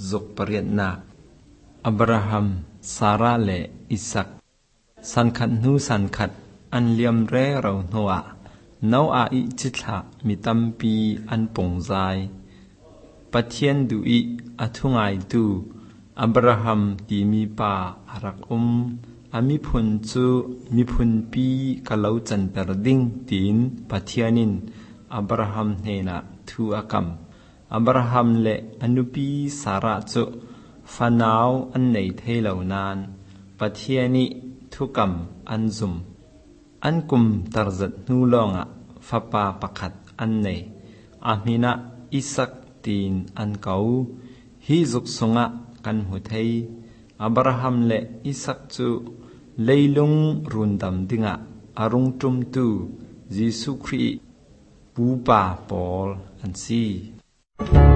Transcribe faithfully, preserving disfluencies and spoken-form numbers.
จุกปริยนาอับราฮัมซาราและอิสักสันขัดนูสันขัดอันเลียมเร่เราหนัวน้าอาอิจิตละมีตัมปีอันปงใจปะเทียนดูอิอทุงไอดูอับราฮัมตีมีป่าอารักอุมอามิพุนจูมิพุนปีกะเลาจันเปรดิงตีนปะเทียนินอับราฮัมเนนะทูอากัมอับราฮัมและอนุปีสาระจุฟานาวอันในเทเหล่านานปะเทียนิทุกัมอันซุมอันกุมตรจัดนูลองะฟะปาปะขัดอันในอามินะอิสักตีนอันเกาฮิจุกสุงะกันหุเทยอับราฮัมและอิสักจูเลยลุงรุนดำดิงะอารุงจุมตูเยซูคริสต์ปูปาปอลอันซี